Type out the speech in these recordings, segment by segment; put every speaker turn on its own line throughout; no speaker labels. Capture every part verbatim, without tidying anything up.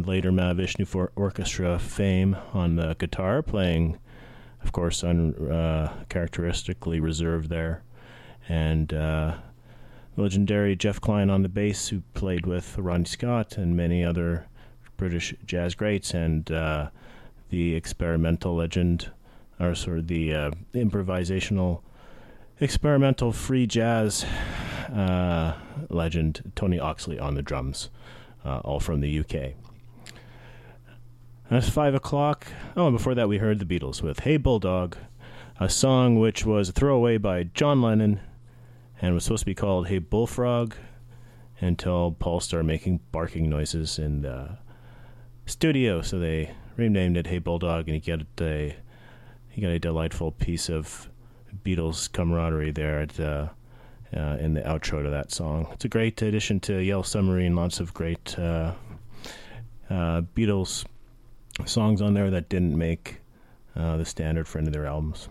and later Mahavishnu for Orchestra fame on the guitar, playing, of course, uncharacteristically uh, reserved there. And uh, legendary Jeff Clyne on the bass, who played with Ronnie Scott and many other British jazz greats, and uh, the experimental legend, or sort of the uh, improvisational, experimental free jazz uh, legend, Tony Oxley on the drums, uh, all from the U K. That's five o'clock. Oh, and before that we heard the Beatles with Hey Bulldog, a song which was a throwaway by John Lennon and was supposed to be called Hey Bullfrog until Paul started making barking noises in the studio, so they renamed it Hey Bulldog, and you get a you got a delightful piece of Beatles camaraderie there at, uh, uh, in the outro to that song. It's a great addition to Yellow Submarine. Lots of great uh, uh, Beatles songs on there that didn't make uh, the standard for any of their albums.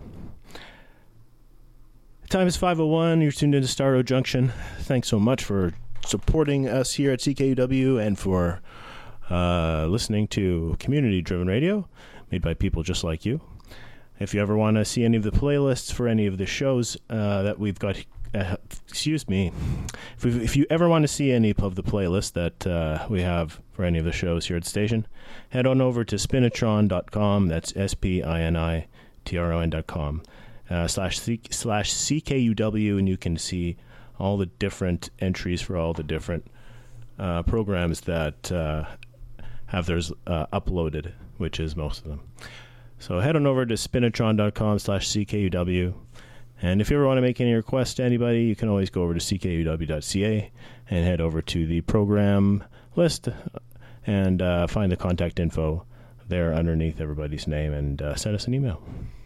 Time is five oh one. You're tuned into Starro Junction. Thanks so much for supporting us here at C K U W and for uh, listening to community-driven radio made by people just like you. If you ever want to see any of the playlists for any of the shows uh, that we've got, uh, excuse me, if, we if you ever want to see any of the playlists that uh, we have for any of the shows here at the station, head on over to spinitron dot com. That's S P I N I T R O N dot com. Uh, slash C, slash C K U W, and you can see all the different entries for all the different uh, programs that uh, have theirs uh, uploaded, which is most of them. So head on over to spinitron dot com slash C K U W, and if you ever want to make any requests to anybody, you can always go over to C K U W dot C A and head over to the program list and uh, find the contact info there underneath everybody's name, and uh, send us an email.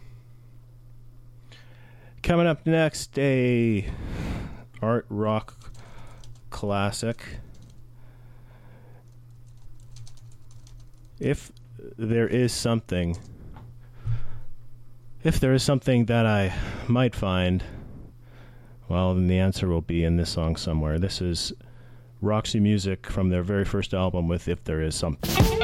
Coming up next, a art rock classic. If there is something, if there is something that I might find, well, then the answer will be in this song somewhere. This is Roxy Music from their very first album with If There Is Something.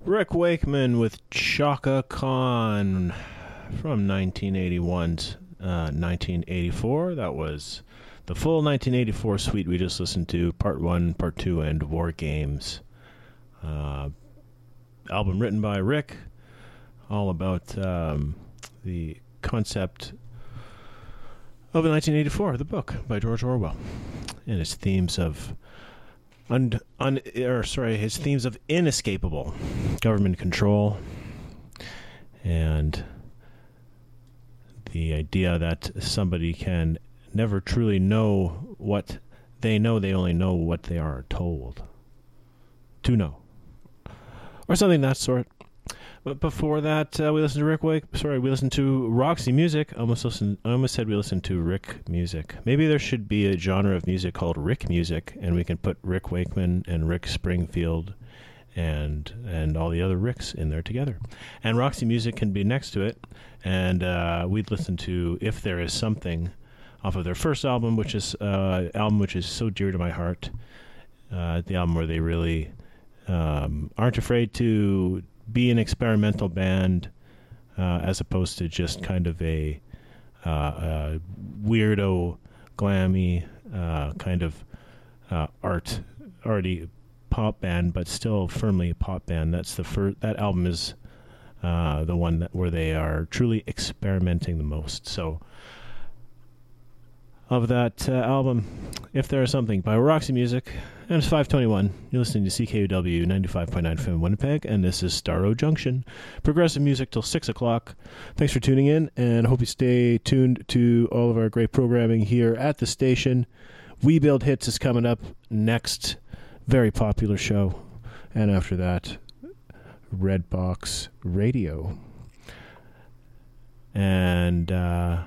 Rick Wakeman with Chaka Khan from nineteen eighty-one's uh, nineteen eighty-four. That was the full nineteen eighty-four suite we just listened to, Part one, Part two, and War Games. Uh, album written by Rick, all about um, the concept of nineteen eighty-four, the book by George Orwell, and its themes of Un, un, or sorry, his themes of inescapable government control and the idea that somebody can never truly know what they know. They only know what they are told to know, or something of that sort. But before that, uh, we listened to Rick Wake. Sorry, we listened to Roxy Music. I almost listened. I almost said we listened to Rick Music. Maybe there should be a genre of music called Rick Music, and we can put Rick Wakeman and Rick Springfield, and and all the other Ricks in there together. And Roxy Music can be next to it. And uh, we'd listen to If There Is Something off of their first album, which is uh, album which is so dear to my heart. Uh, the album where they really um, aren't afraid to be an experimental band, uh, as opposed to just kind of a, uh, a weirdo, glammy uh, kind of uh, art, arty pop band, but still firmly a pop band. That's the first. That album is uh, the one that where they are truly experimenting the most. So, of that uh, album, If There Is Something by Roxy Music. And it's five twenty-one. You're listening to C K U W ninety-five point nine F M Winnipeg, and this is Starro Junction. Progressive music till six o'clock. Thanks for tuning in, and I hope you stay tuned to all of our great programming here at the station. We Build Hits is coming up next. Very popular show. And after that, Redbox Radio. And, uh,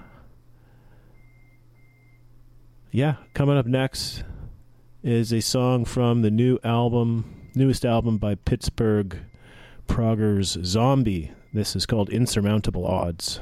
yeah, coming up next is a song from the new album, newest album by Pittsburgh proggers Zombie. This is called Insurmountable Odds.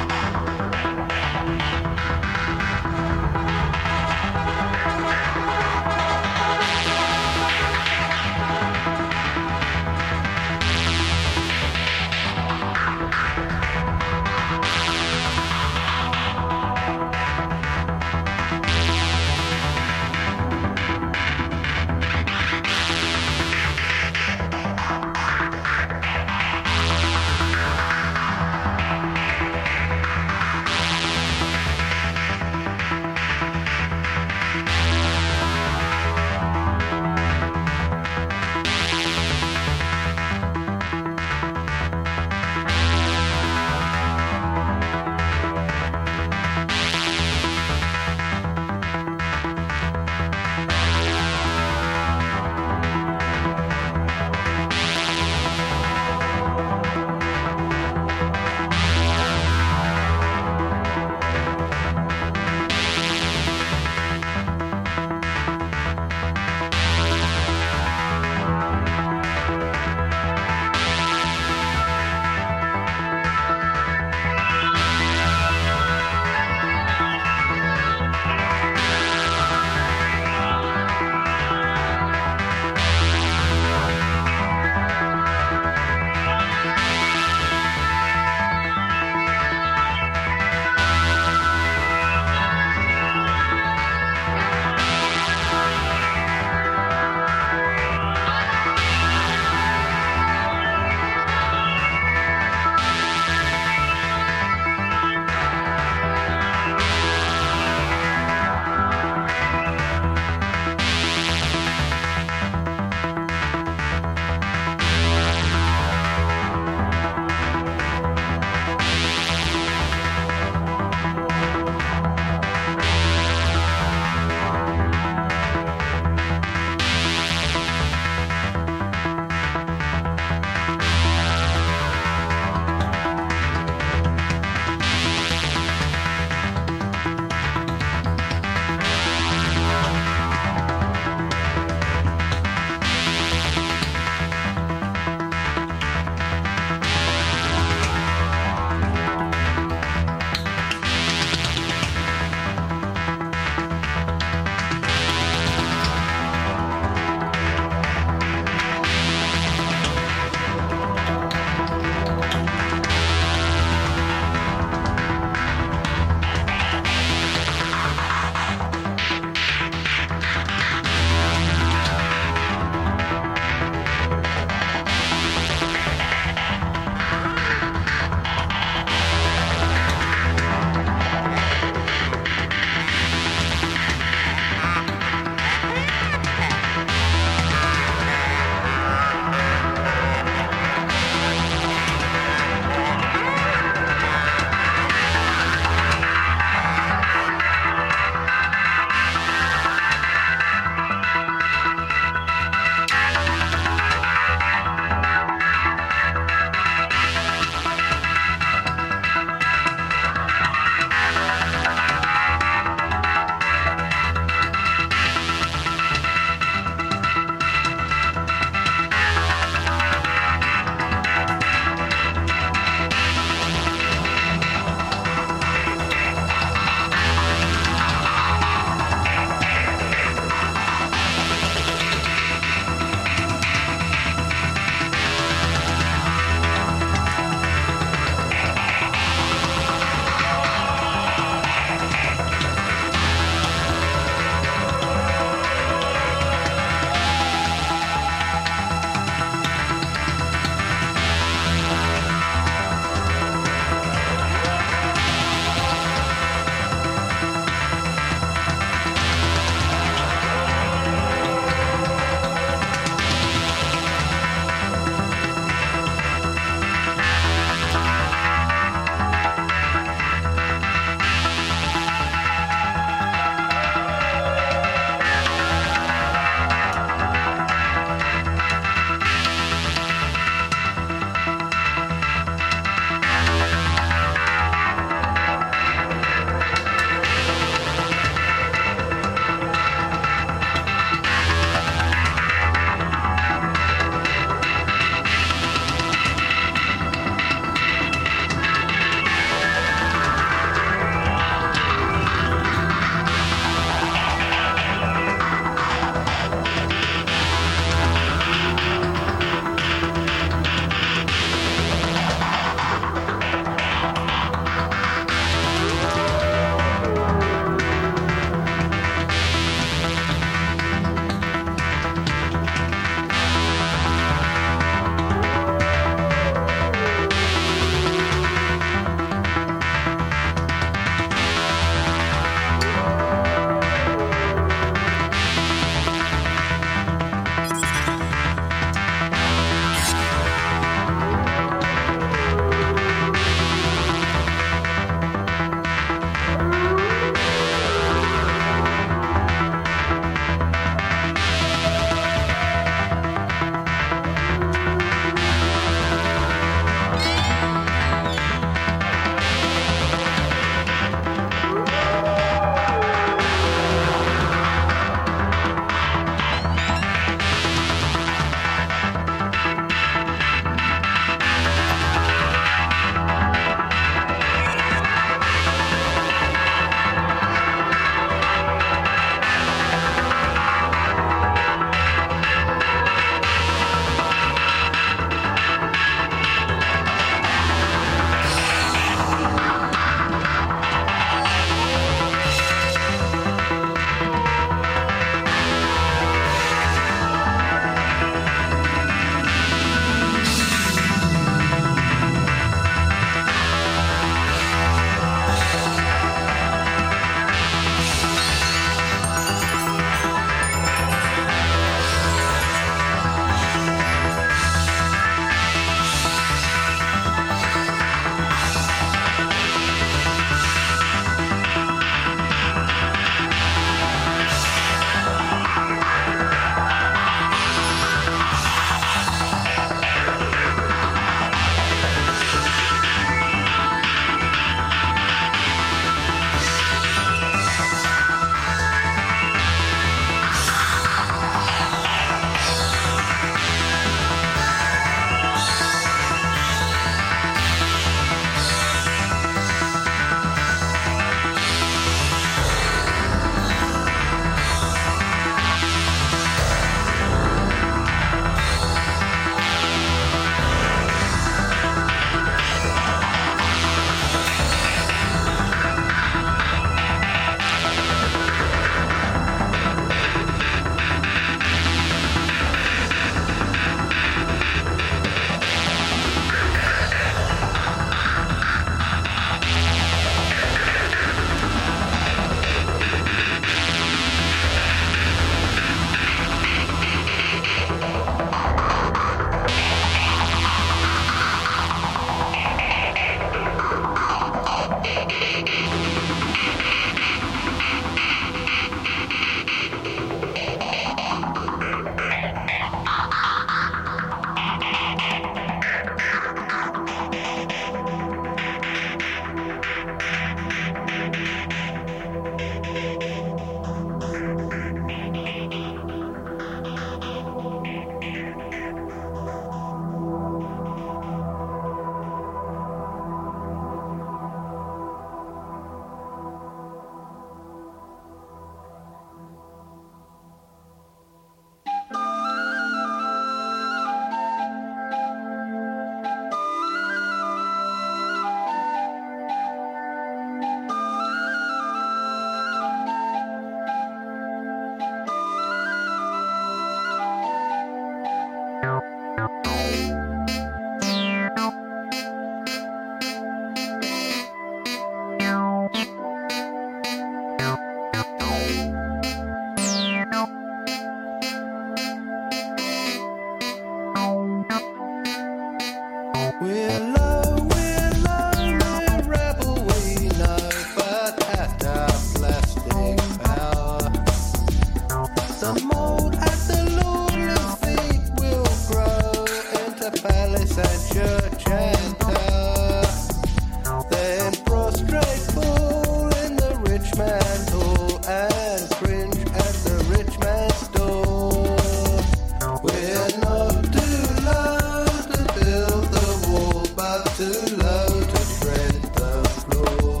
We're low, we're low, we're rebel, we know, but at our plastic power, the mold at the Lord's feet will grow into palace and church and tower. Then prostrate fall in the rich man's hall and cringe at the rich man's door. We're not too low to build the wall, but too low to tread the floor.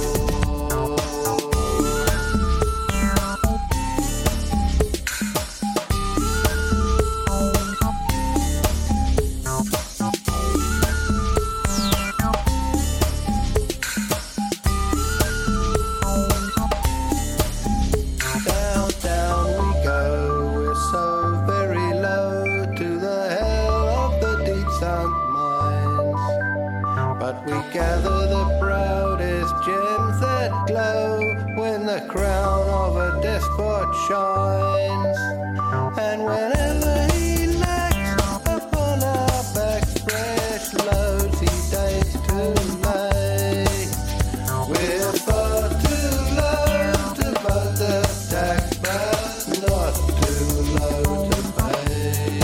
Down, down we go, we're so very low to the hell of the deep sunk mines. But we gather the proudest gems that glow when the crown of a despot shines. And whenever he lacks upon our backs fresh loads, he dares to lay. We're far too low to vote the tax, but not too low to pay.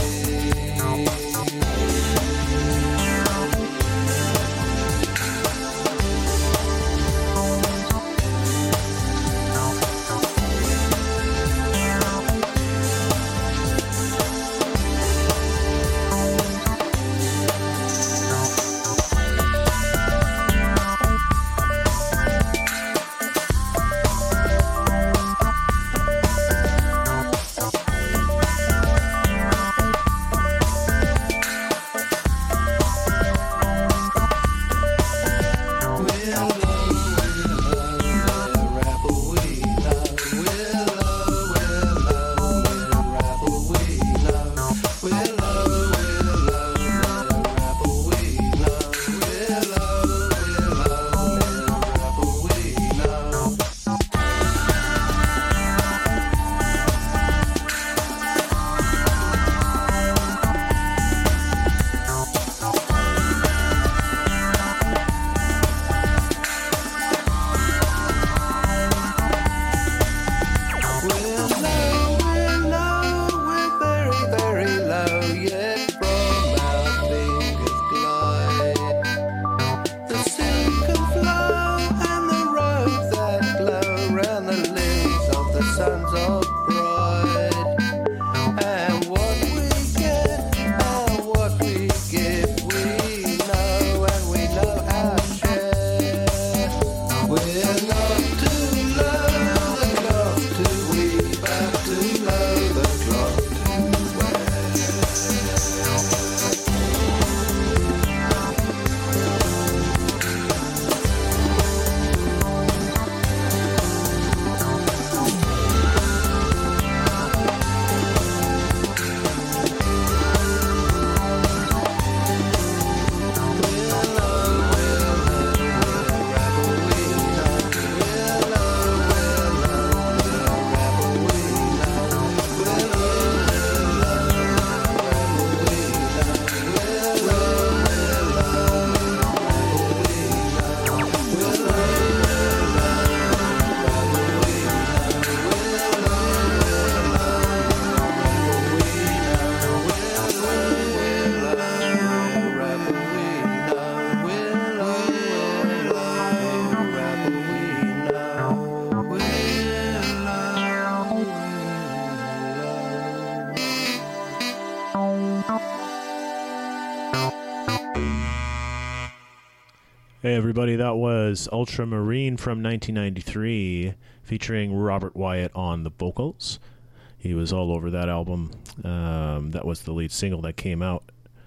Hey everybody, that was Ultramarine from nineteen ninety-three, featuring Robert Wyatt on the vocals. He was all over that album. Um, that was the lead single that came out.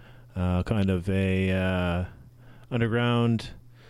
Uh, kind of a uh, underground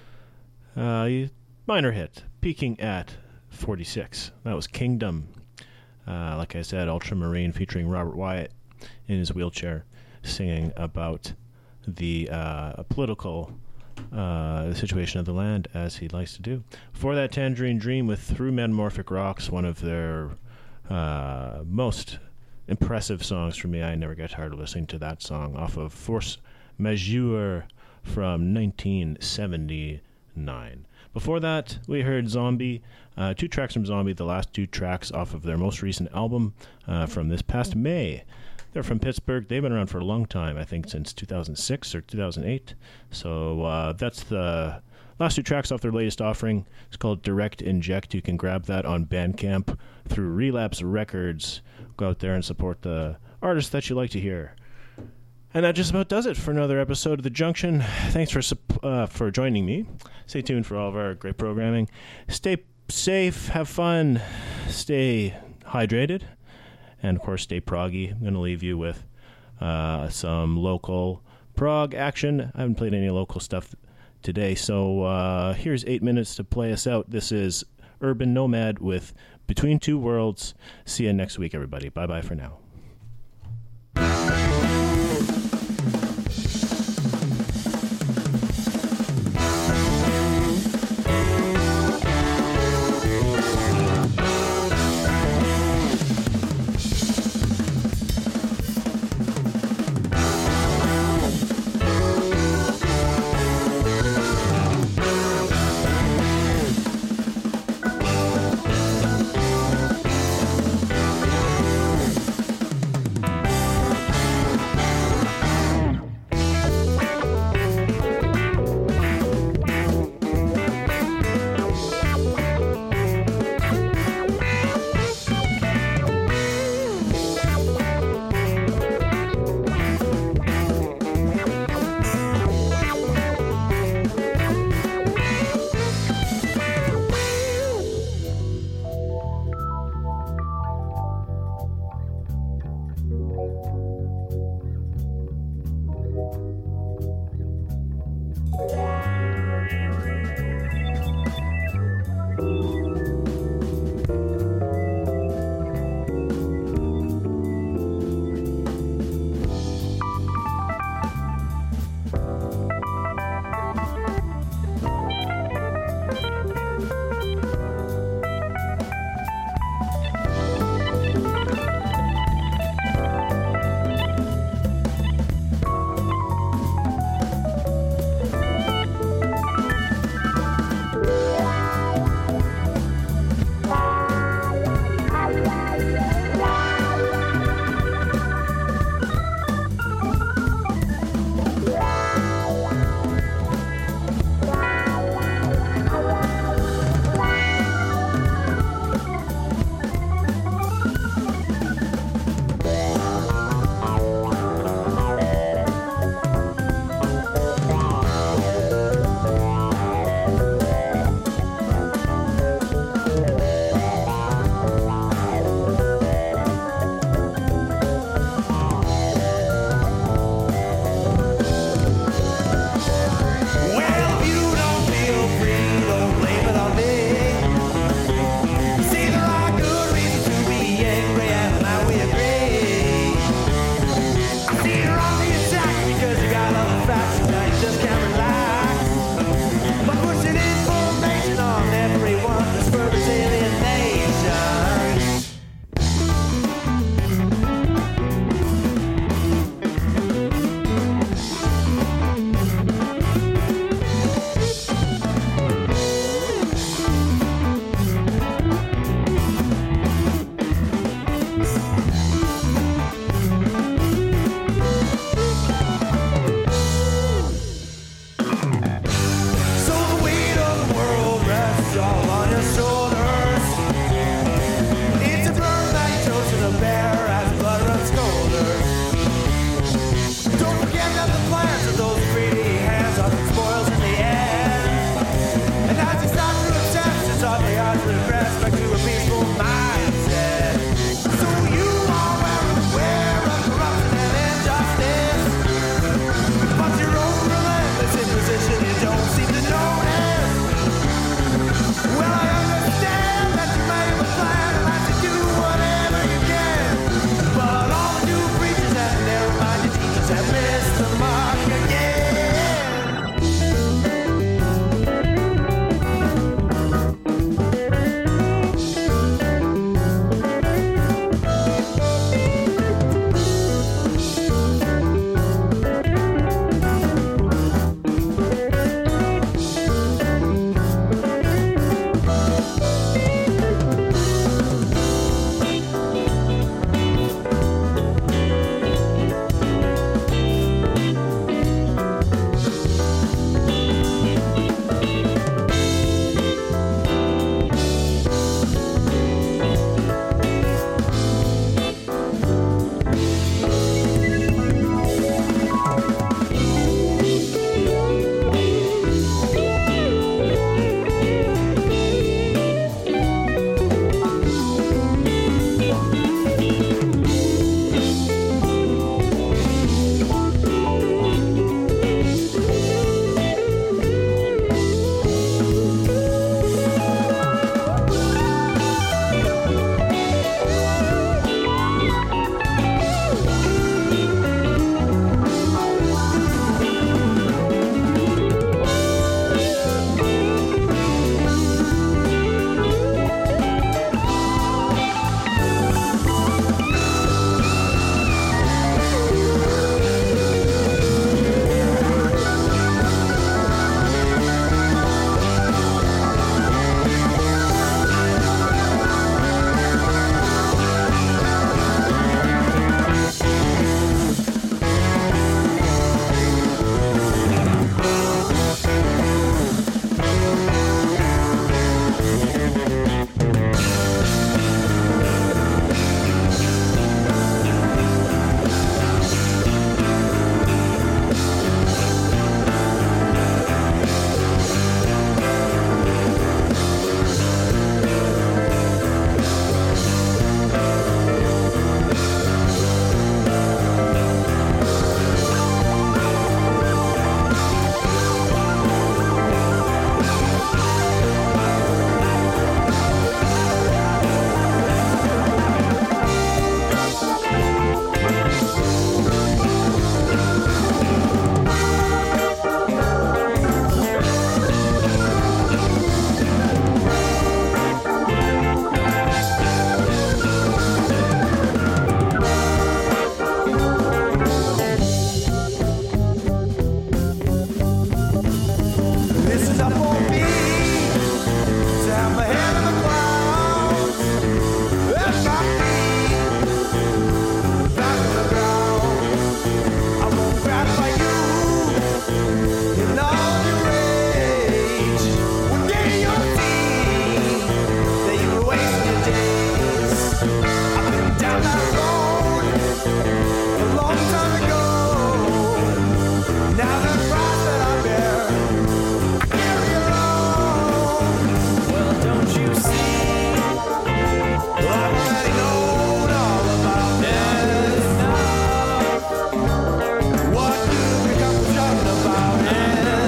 uh, minor hit, peaking at forty-six. That was Kingdom. Uh, like I said, Ultramarine featuring Robert Wyatt in his wheelchair, singing about the uh, political uh, the situation of the land, as he likes to do. Before that, Tangerine Dream with Through Metamorphic Rocks, one of their uh, most impressive songs for me. I never get tired of listening to that song, off of Force Majeure from nineteen seventy-nine. Before that, we heard Zombie, uh, two tracks from Zombie, the last two tracks off of their most recent album uh, from this past May. They're from Pittsburgh. They've been around for a long time, I think since two thousand six or two thousand eight. So uh, that's the last two tracks off their latest offering. It's called Direct Inject. You can grab that on Bandcamp through Relapse Records. Go out there and support the artists that you like to hear. And that just about does it for another episode of The Junction. Thanks for uh, for joining me. Stay tuned for all of our great programming. Stay safe, have fun, stay hydrated, and of course stay proggy. I'm going to leave you with uh, some local prog action. I haven't played any local stuff today, so uh, here's eight minutes to play us out. This is Urban Nomad with Between Two Worlds. See you next week, everybody. Bye-bye for now.